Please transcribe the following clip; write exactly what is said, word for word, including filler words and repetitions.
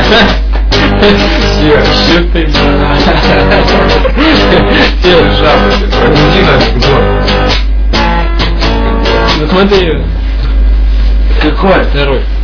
Все, что ты, делай жабу, иди нафиг, ну смотри. Какой? Второй.